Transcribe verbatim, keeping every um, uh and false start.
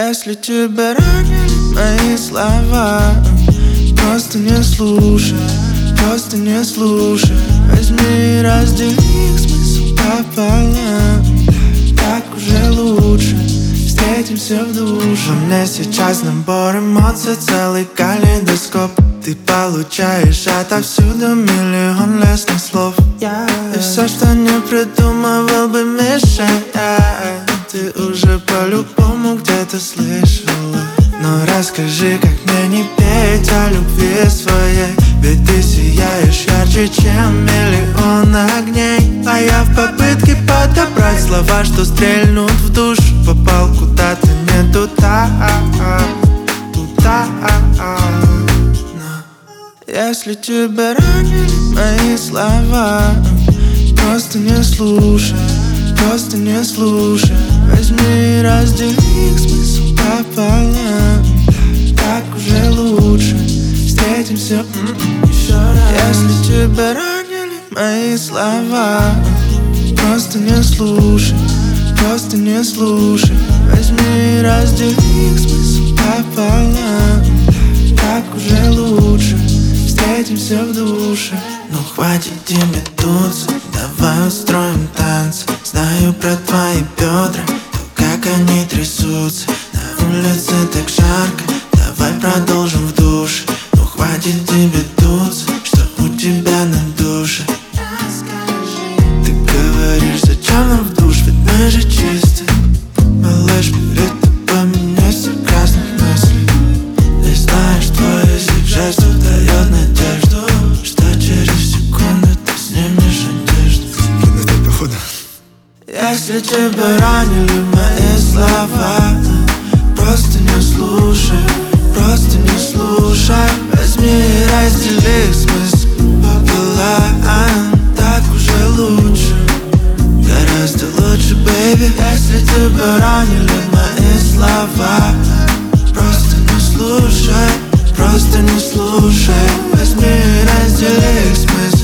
Если тебя ранили мои слова, просто не слушай, просто не слушай. Возьми и раздели их смысл пополам. Так уже лучше, встретимся в душе. У меня сейчас набор эмоций, целый калейдоскоп. Ты получаешь отовсюду миллион лестных слов. И все, что не придумывал бы мешать, ты уже по-любому где-то слышала. Но расскажи, как мне не петь о любви своей, ведь ты сияешь ярче, чем миллион огней. А я в попытке подобрать слова, что стрельнут в душу, попал куда-то не туда, туда. Но если тебя ранили мои слова, просто не слушай, просто не слушай. Возьми и раздели их смысл пополам. Так уже лучше, встретимся еще раз. Если тебя ранили мои слова, просто не слушай, просто не слушай. Возьми и раздели их смысл пополам. Так уже лучше, встретимся в душе. Ну хватит тебе дуться, давай устроим танцы. Знаю про твои бедра, то как они трясутся. На улице так жарко, давай продолжим в душе. Ну хватит тебе дуться, что у тебя на душе. Ты говоришь, зачем нам в душ, ведь мы же чисты. Малыш, перед тобой меня все красных мыслей. Ты знаешь, твой язык жестов дает надежду, что через секунду ты снимешь одежду. Кино походу. Если тебя ранили мои слова, просто не слушай, просто не слушай. Возьми и раздели их смысл пополам. Так уже лучше, гораздо лучше, бэйби. Если тебя ранили мои слова, просто не слушай, просто не слушай. Возьми и раздели их смысл